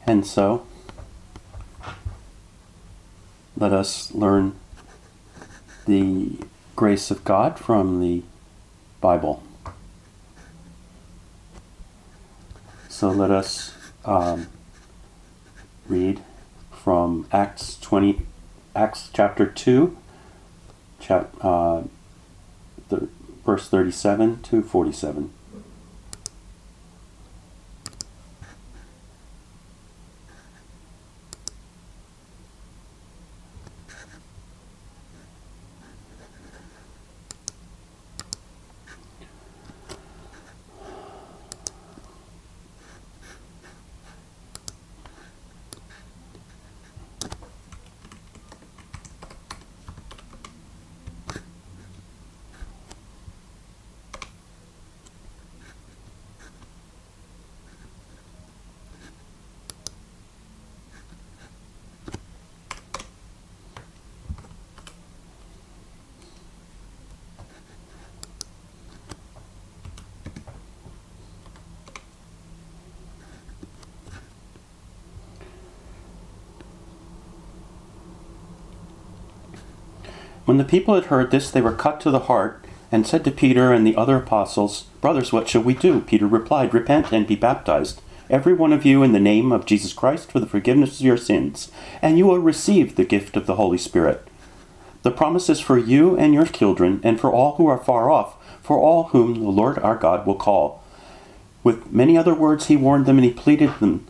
And so, let us learn the grace of God from the Bible. So let us read from Acts chapter 2, verse 37 to 47. When the people had heard this, they were cut to the heart, and said to Peter and the other apostles, "Brothers, what shall we do?" Peter replied, "Repent and be baptized, every one of you, in the name of Jesus Christ for the forgiveness of your sins, and you will receive the gift of the Holy Spirit. The promise is for you and your children, and for all who are far off, for all whom the Lord our God will call." With many other words he warned them, and he pleaded them,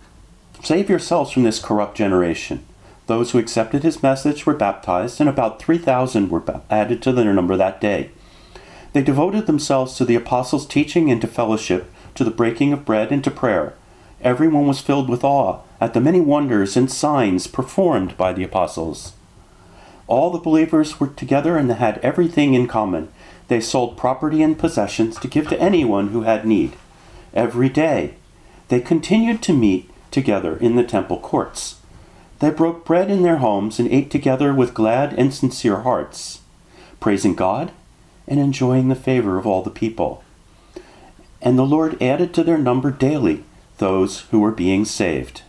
"Save yourselves from this corrupt generation." Those who accepted his message were baptized, and about 3,000 were added to their number that day. They devoted themselves to the apostles' teaching and to fellowship, to the breaking of bread and to prayer. Everyone was filled with awe at the many wonders and signs performed by the apostles. All the believers were together and had everything in common. They sold property and possessions to give to anyone who had need. Every day they continued to meet together in the temple courts. They broke bread in their homes and ate together with glad and sincere hearts, praising God and enjoying the favor of all the people. And the Lord added to their number daily those who were being saved.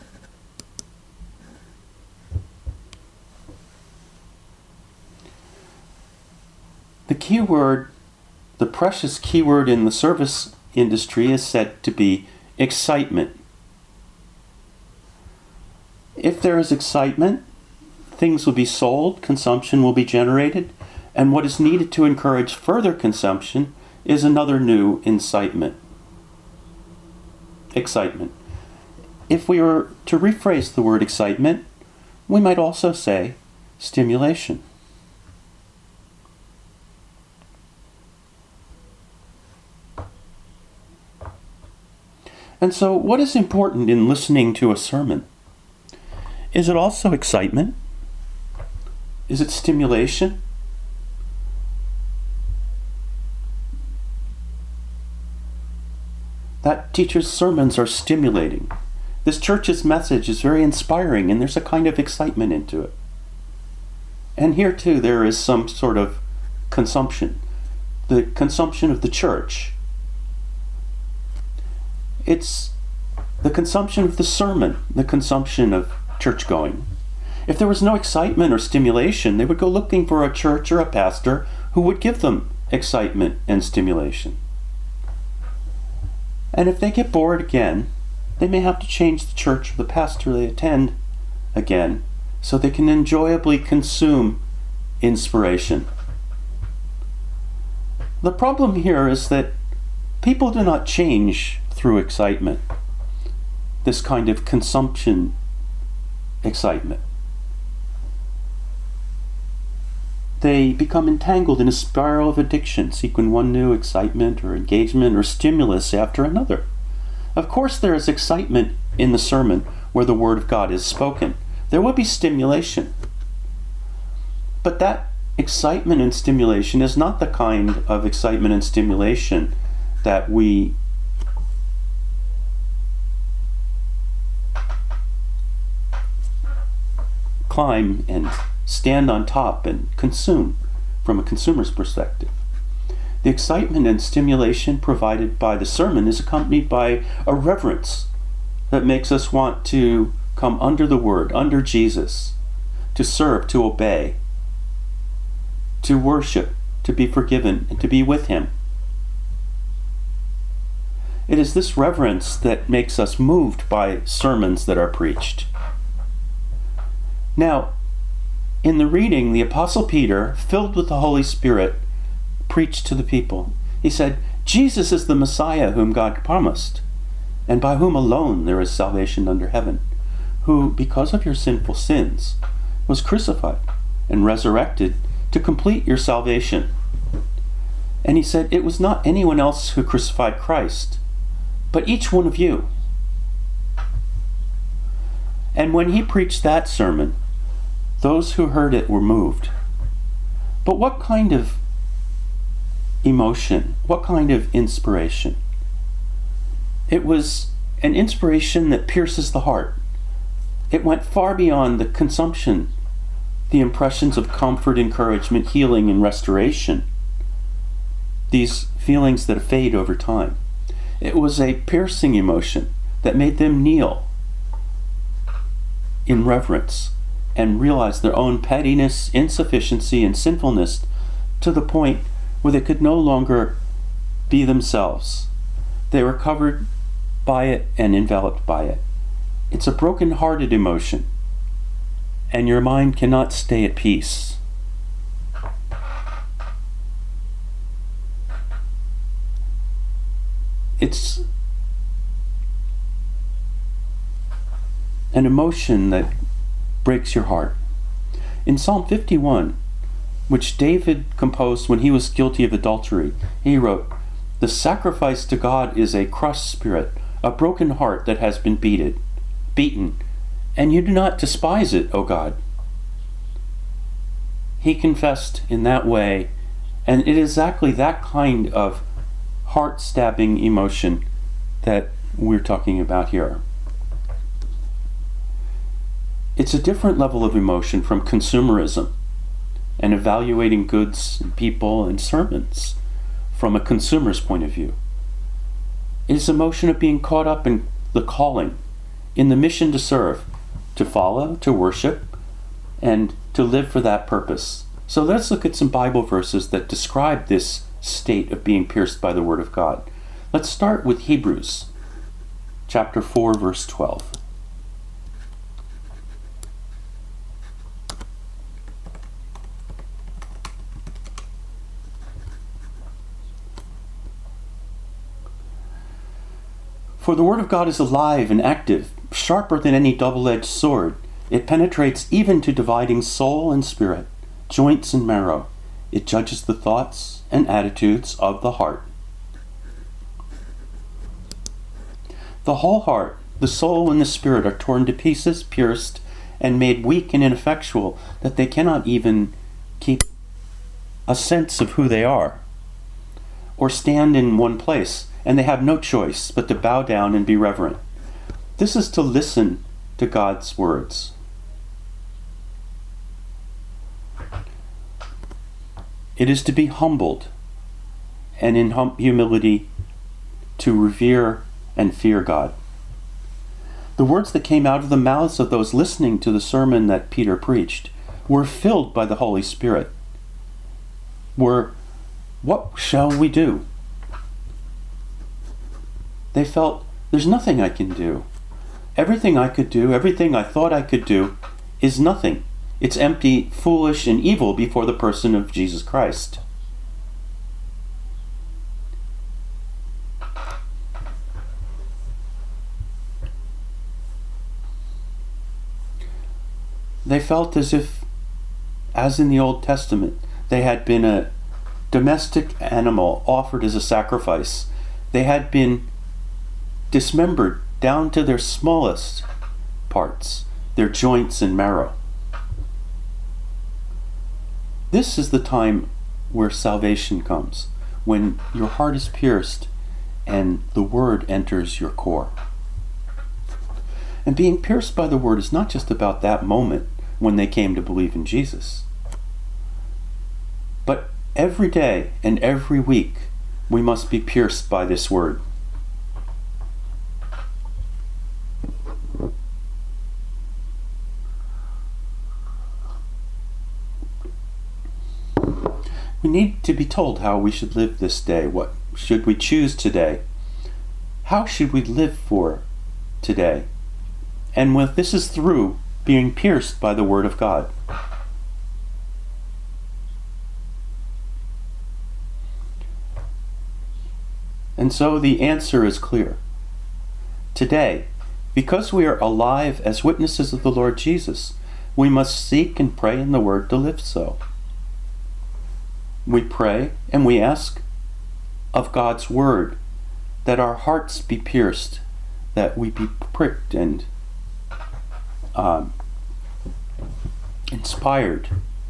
The key word, the precious key word in the service industry is said to be excitement. If there is excitement, things will be sold, consumption will be generated, and what is needed to encourage further consumption is another new incitement. Excitement. If we were to rephrase the word excitement, we might also say stimulation. And so, what is important in listening to a sermon? Is it also excitement? Is it stimulation? That teacher's sermons are stimulating. This church's message is very inspiring, and there's a kind of excitement into it. And here too there is some sort of consumption. The consumption of the church. It's the consumption of the sermon, the consumption of church going. If there was no excitement or stimulation, they would go looking for a church or a pastor who would give them excitement and stimulation. And if they get bored again, they may have to change the church or the pastor they attend again so they can enjoyably consume inspiration. The problem here is that people do not change through excitement, this kind of consumption excitement. They become entangled in a spiral of addiction, seeking one new excitement or engagement or stimulus after another. Of course, there is excitement in the sermon where the Word of God is spoken. There will be stimulation. But that excitement and stimulation is not the kind of excitement and stimulation that we climb and stand on top and consume from a consumer's perspective. The excitement and stimulation provided by the sermon is accompanied by a reverence that makes us want to come under the Word, under Jesus, to serve, to obey, to worship, to be forgiven, and to be with Him. It is this reverence that makes us moved by sermons that are preached. Now, in the reading, the Apostle Peter, filled with the Holy Spirit, preached to the people. He said, Jesus is the Messiah whom God promised, and by whom alone there is salvation under heaven, who, because of your sinful sins, was crucified and resurrected to complete your salvation. And he said, it was not anyone else who crucified Christ, but each one of you. And when he preached that sermon, those who heard it were moved. But what kind of emotion? What kind of inspiration? It was an inspiration that pierces the heart. It went far beyond the consumption, the impressions of comfort, encouragement, healing, and restoration. These feelings that fade over time. It was a piercing emotion that made them kneel in reverence and realize their own pettiness, insufficiency, and sinfulness to the point where they could no longer be themselves. They were covered by it and enveloped by it. It's a broken-hearted emotion, and your mind cannot stay at peace. It's an emotion that breaks your heart. In Psalm 51, which David composed when he was guilty of adultery, he wrote, "The sacrifice to God is a crushed spirit, a broken heart that has been beaten, and you do not despise it, O God." He confessed in that way, and it is exactly that kind of heart-stabbing emotion that we're talking about here. It's a different level of emotion from consumerism and evaluating goods and people and sermons from a consumer's point of view. It is emotion of being caught up in the calling, in the mission to serve, to follow, to worship, and to live for that purpose. So let's look at some Bible verses that describe this state of being pierced by the Word of God. Let's start with Hebrews chapter 4, verse 12. For the Word of God is alive and active, sharper than any double-edged sword. It penetrates even to dividing soul and spirit, joints and marrow. It judges the thoughts and attitudes of the heart. The whole heart, the soul and the spirit are torn to pieces, pierced, and made weak and ineffectual, that they cannot even keep a sense of who they are, or stand in one place, and they have no choice but to bow down and be reverent. This is to listen to God's words. It is to be humbled, and in humility to revere and fear God. The words that came out of the mouths of those listening to the sermon that Peter preached were filled by the Holy Spirit. Were, "What shall we do?" They felt, there's nothing I can do. Everything I could do, everything I thought I could do, is nothing. It's empty, foolish, and evil before the person of Jesus Christ. They felt as if, as in the Old Testament, they had been a domestic animal offered as a sacrifice. They had been dismembered down to their smallest parts, their joints and marrow. This is the time where salvation comes, when your heart is pierced and the Word enters your core. And being pierced by the Word is not just about that moment when they came to believe in Jesus, but every day and every week we must be pierced by this Word. We need to be told how we should live this day. What should we choose today? How should we live for today? And this is through being pierced by the Word of God. And so the answer is clear. Today, because we are alive as witnesses of the Lord Jesus, we must seek and pray in the Word to live so. We pray and we ask of God's Word that our hearts be pierced, that we be pricked and inspired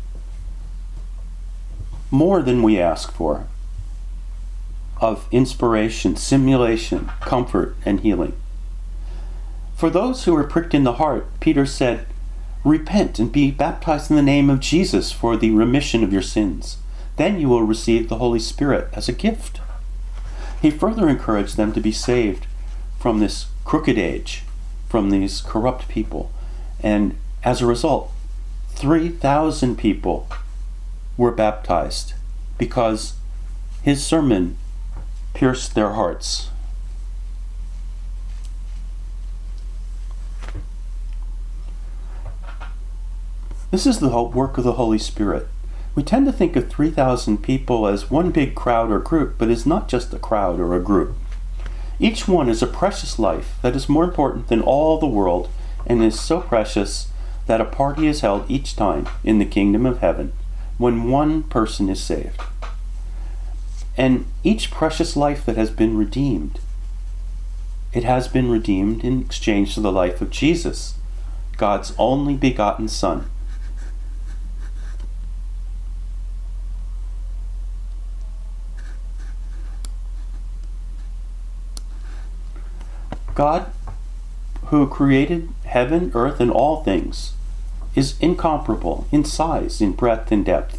more than we ask for, of inspiration, simulation, comfort, and healing. For those who are pricked in the heart, Peter said, "Repent and be baptized in the name of Jesus for the remission of your sins. Then you will receive the Holy Spirit as a gift." He further encouraged them to be saved from this crooked age, from these corrupt people. And as a result, 3,000 people were baptized because his sermon pierced their hearts. This is the work of the Holy Spirit. We tend to think of 3,000 people as one big crowd or group, but it's not just a crowd or a group. Each one is a precious life that is more important than all the world, and is so precious that a party is held each time in the kingdom of heaven when one person is saved. And each precious life that has been redeemed, it has been redeemed in exchange for the life of Jesus, God's only begotten Son. God, who created heaven, earth, and all things, is incomparable in size, in breadth, and depth.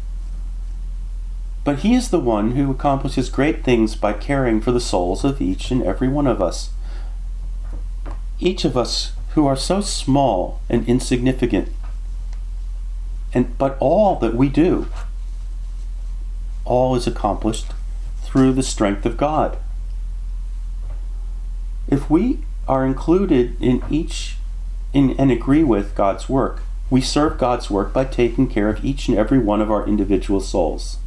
But he is the one who accomplishes great things by caring for the souls of each and every one of us. Each of us who are so small and insignificant, but all that we do, all is accomplished through the strength of God. If we are included in and agree with God's work, we serve God's work by taking care of each and every one of our individual souls.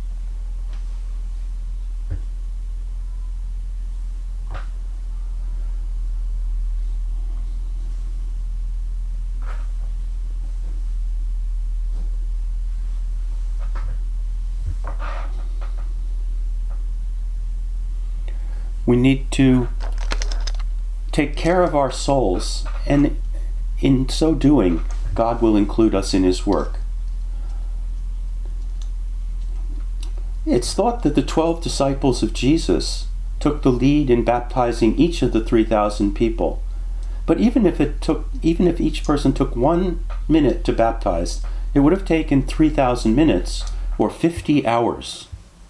We need to take care of our souls, and in so doing, God will include us in his work. It's thought that the 12 disciples of Jesus took the lead in baptizing each of the 3,000 people. But even if each person took 1 minute to baptize, it would have taken 3,000 minutes or 50 hours.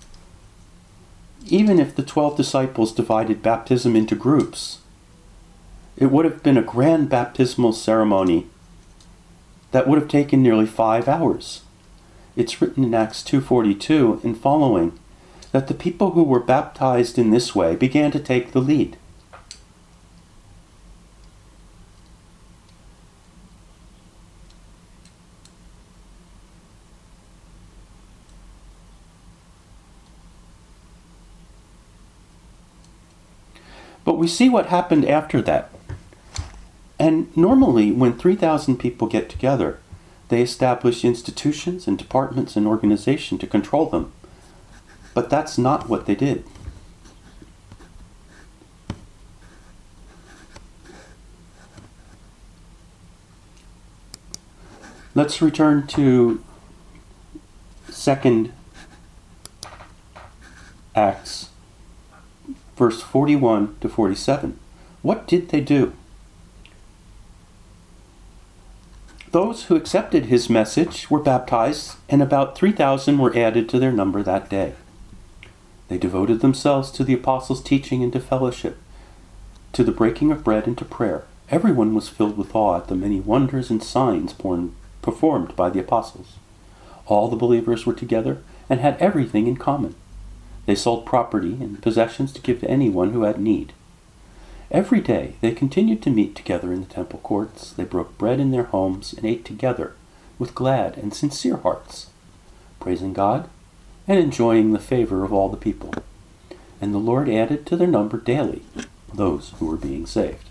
Even if the 12 disciples divided baptism into groups, it would have been a grand baptismal ceremony that would have taken nearly 5 hours. It's written in Acts 2:42 and following that the people who were baptized in this way began to take the lead. But we see what happened after that. And normally, when 3,000 people get together, they establish institutions and departments and organization to control them. But that's not what they did. Let's return to 2 Acts, verse 41 to 47. What did they do? Those who accepted his message were baptized, and about 3,000 were added to their number that day. They devoted themselves to the apostles' teaching and to fellowship, to the breaking of bread and to prayer. Everyone was filled with awe at the many wonders and signs performed by the apostles. All the believers were together and had everything in common. They sold property and possessions to give to anyone who had need. Every day they continued to meet together in the temple courts. They broke bread in their homes and ate together with glad and sincere hearts, praising God and enjoying the favor of all the people. And the Lord added to their number daily those who were being saved.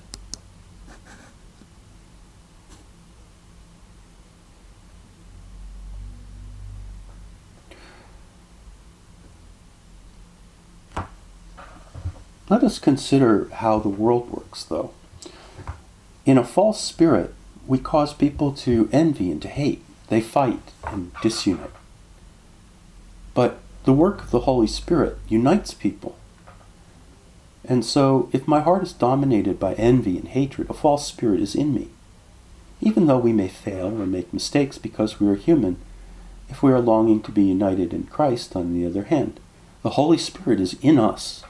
Let us consider how the world works, though. In a false spirit, we cause people to envy and to hate. They fight and disunite. But the work of the Holy Spirit unites people. And so, if my heart is dominated by envy and hatred, a false spirit is in me. Even though we may fail or make mistakes because we are human, if we are longing to be united in Christ, on the other hand, the Holy Spirit is in us.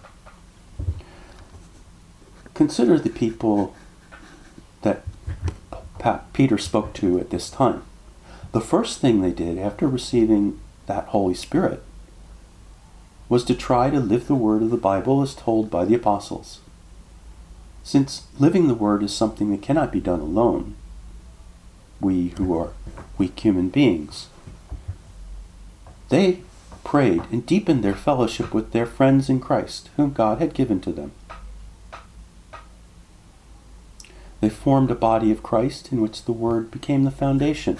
Consider the people that Peter spoke to at this time. The first thing they did after receiving that Holy Spirit was to try to live the word of the Bible as told by the apostles. Since living the word is something that cannot be done alone, we who are weak human beings, they prayed and deepened their fellowship with their friends in Christ, whom God had given to them. They formed a body of Christ in which the Word became the foundation.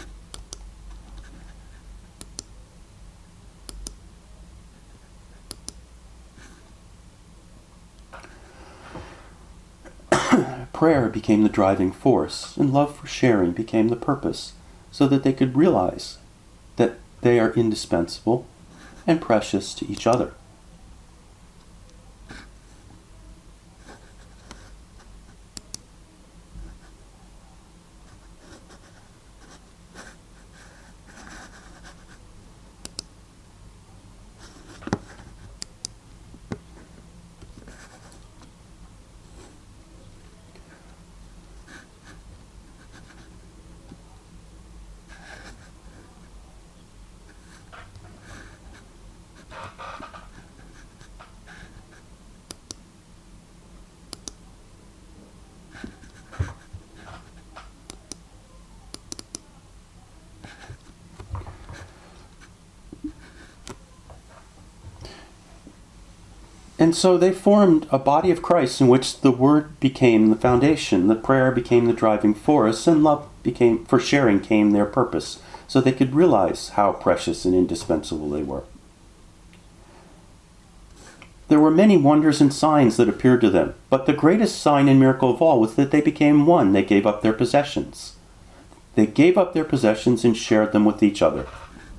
Prayer became the driving force, and love for sharing became the purpose, so that they could realize that they are indispensable and precious to each other. And so they formed a body of Christ in which the word became the foundation, the prayer became the driving force, and love became, for sharing came their purpose, so they could realize how precious and indispensable they were. There were many wonders and signs that appeared to them, but the greatest sign and miracle of all was that they became one. They gave up their possessions. They gave up their possessions and shared them with each other.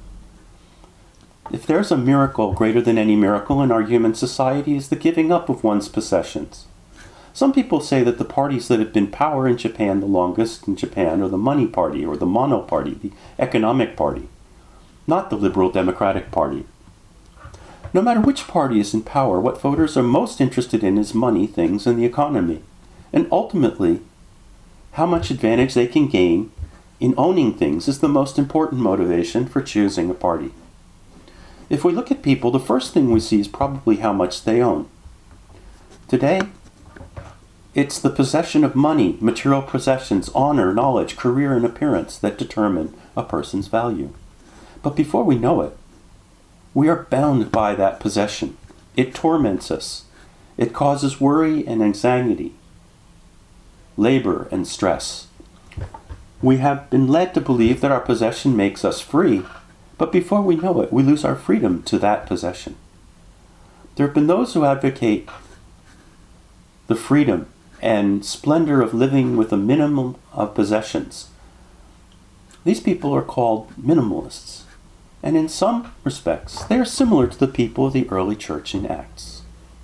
If there's a miracle greater than any miracle in our human society, is the giving up of one's possessions. Some people say that the parties that have been in power in Japan the longest in Japan are the money party or the mono party, the economic party, not the liberal democratic party. No matter which party is in power, what voters are most interested in is money, things, and the economy, and ultimately, how much advantage they can gain in owning things is the most important motivation for choosing a party. If we look at people, the first thing we see is probably how much they own. Today, it's the possession of money, material possessions, honor, knowledge, career, and appearance that determine a person's value. But before we know it, we are bound by that possession. It torments us. It causes worry and anxiety, labor and stress. We have been led to believe that our possession makes us free, but before we know it, we lose our freedom to that possession. There have been those who advocate the freedom and splendor of living with a minimum of possessions. These people are called minimalists, and in some respects, they are similar to the people of the early church in Acts.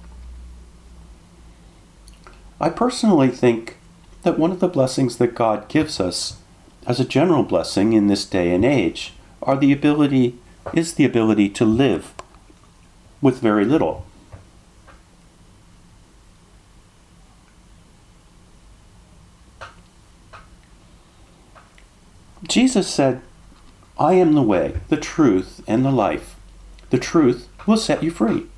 I personally think that one of the blessings that God gives us as a general blessing in this day and age is the ability to live with very little. Jesus said, "I am the way, the truth, and the life. The truth will set you free.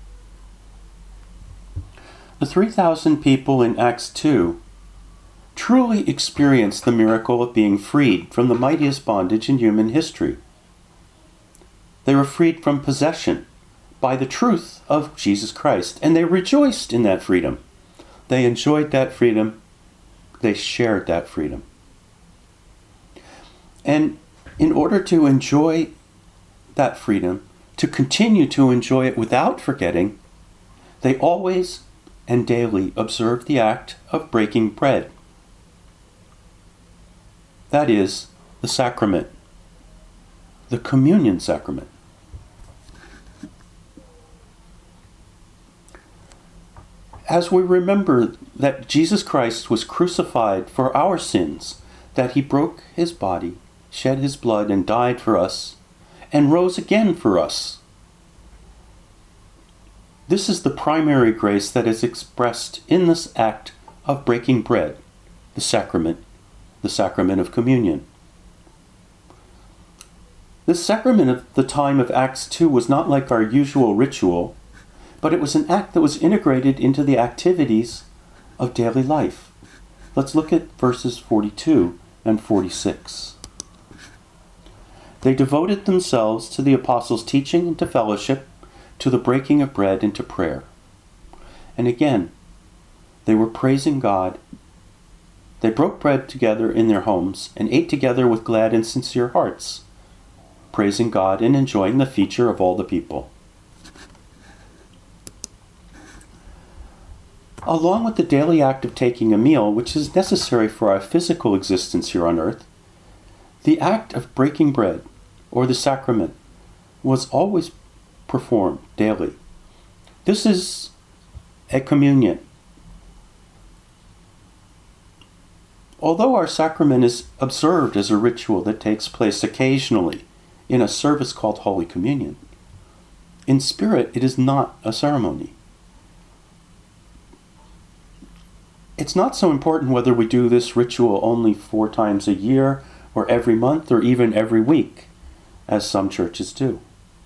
The 3,000 people in Acts 2 truly experienced the miracle of being freed from the mightiest bondage in human history. They were freed from possession by the truth of Jesus Christ, and they rejoiced in that freedom. They enjoyed that freedom. They shared that freedom. And in order to enjoy that freedom, to continue to enjoy it without forgetting, they always and daily observed the act of breaking bread. That is, the sacrament, the communion sacrament. As we remember that Jesus Christ was crucified for our sins, that he broke his body, shed his blood, and died for us, and rose again for us. This is the primary grace that is expressed in this act of breaking bread, the sacrament of communion. This sacrament of the time of Acts 2 was not like our usual ritual, but it was an act that was integrated into the activities of daily life. Let's look at verses 42 and 46. They devoted themselves to the apostles' teaching and to fellowship, to the breaking of bread and to prayer. And again, they were praising God. They broke bread together in their homes and ate together with glad and sincere hearts, praising God and enjoying the feature of all the people. Along with the daily act of taking a meal, which is necessary for our physical existence here on earth, the act of breaking bread, or the sacrament, was always performed daily. This is a communion. Although our sacrament is observed as a ritual that takes place occasionally in a service called Holy Communion, in spirit it is not a ceremony. It's not so important whether we do this ritual only 4 times a year, or every month, or even every week, as some churches do.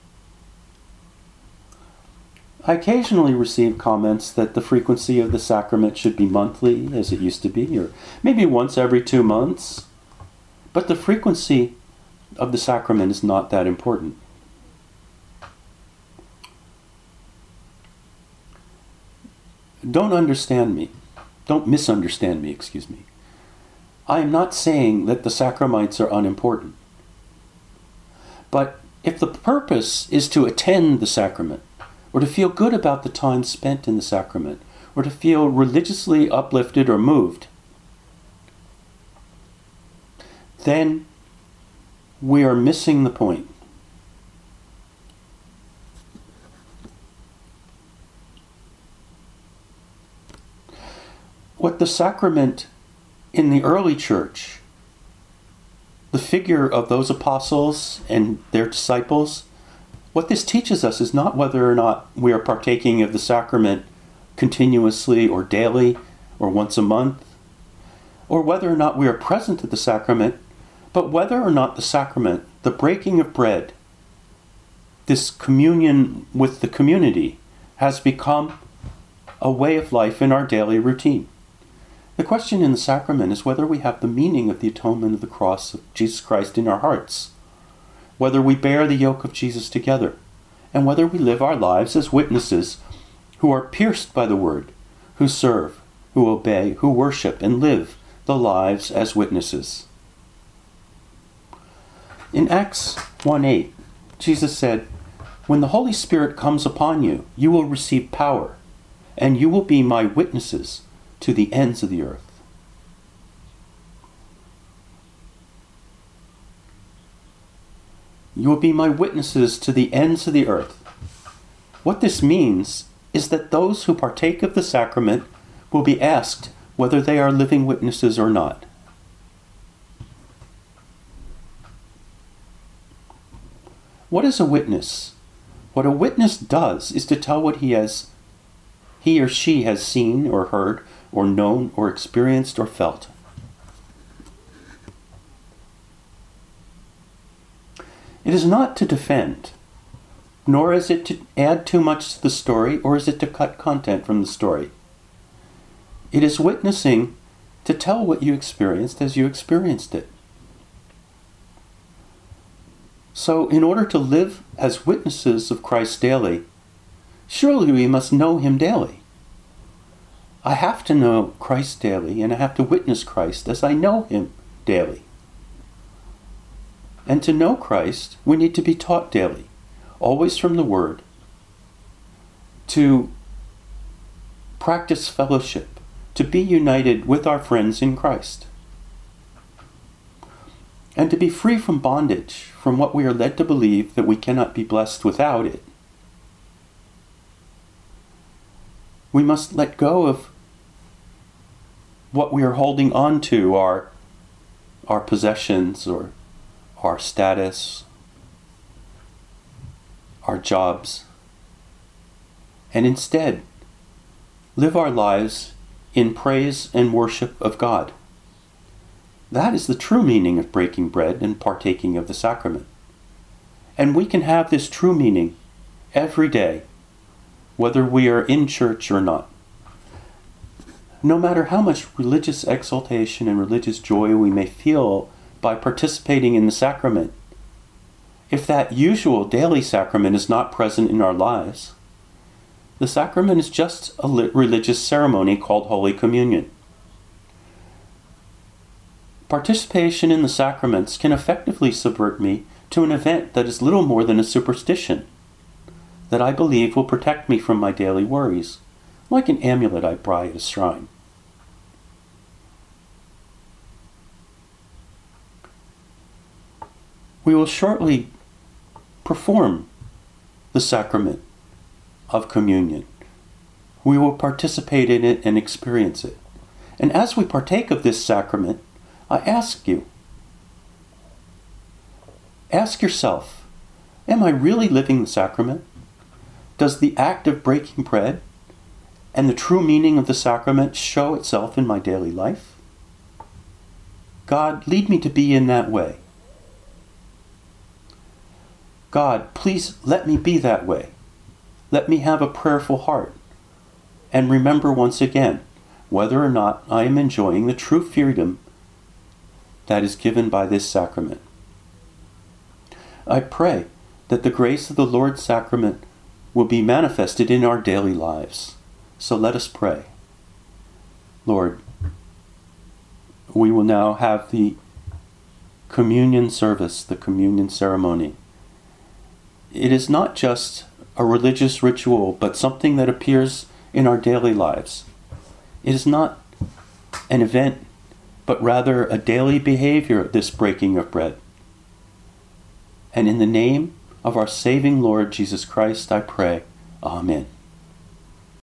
I occasionally receive comments that the frequency of the sacrament should be monthly, as it used to be, or maybe once every 2 months. But the frequency of the sacrament is not that important. Don't misunderstand me, excuse me. I am not saying that the sacraments are unimportant. But if the purpose is to attend the sacrament, or to feel good about the time spent in the sacrament, or to feel religiously uplifted or moved, then we are missing the point. What the sacrament in the early church, the figure of those apostles and their disciples, what this teaches us is not whether or not we are partaking of the sacrament continuously or daily or once a month, or whether or not we are present at the sacrament, but whether or not the sacrament, the breaking of bread, this communion with the community, has become a way of life in our daily routine. The question in the sacrament is whether we have the meaning of the atonement of the cross of Jesus Christ in our hearts, whether we bear the yoke of Jesus together, and whether we live our lives as witnesses who are pierced by the word, who serve, who obey, who worship, and live the lives as witnesses. In Acts 1:8, Jesus said, "When the Holy Spirit comes upon you, you will receive power, and you will be my witnesses to the ends of the earth." You will be my witnesses to the ends of the earth. What this means is that those who partake of the sacrament will be asked whether they are living witnesses or not. What is a witness? What a witness does is to tell what he or she has seen or heard or known or experienced or felt. It is not to defend. nor is it to add too much to the story, or is it to cut content from the story. It is witnessing to tell what you experienced as you experienced it. So, in order to live as witnesses of Christ daily, surely we must know him daily. I have to know Christ daily, and I have to witness Christ as I know him daily. And to know Christ, we need to be taught daily, always from the Word, to practice fellowship, to be united with our friends in Christ, and to be free from bondage, from what we are led to believe that we cannot be blessed without it. We must let go of what we are holding on to, our possessions or our status, our jobs, and instead live our lives in praise and worship of God. That is the true meaning of breaking bread and partaking of the sacrament. And we can have this true meaning every day, whether we are in church or not. No matter how much religious exaltation and religious joy we may feel by participating in the sacrament, if that usual daily sacrament is not present in our lives, the sacrament is just a religious ceremony called Holy Communion. Participation in the sacraments can effectively subvert me to an event that is little more than a superstition, that I believe will protect me from my daily worries, like an amulet I buy at a shrine. We will shortly perform the sacrament of communion. We will participate in it and experience it. And as we partake of this sacrament, I ask you, ask yourself, am I really living the sacrament? Does the act of breaking bread and the true meaning of the sacrament show itself in my daily life? God, lead me to be in that way. God, please let me be that way. Let me have a prayerful heart. And remember once again, whether or not I am enjoying the true freedom that is given by this sacrament. I pray that the grace of the Lord's sacrament will be manifested in our daily lives. So let us pray. Lord, we will now have the communion service, the communion ceremony. It is not just a religious ritual, but something that appears in our daily lives. It is not an event, but rather a daily behavior, this breaking of bread. And in the name of our saving Lord Jesus Christ, I pray. Amen.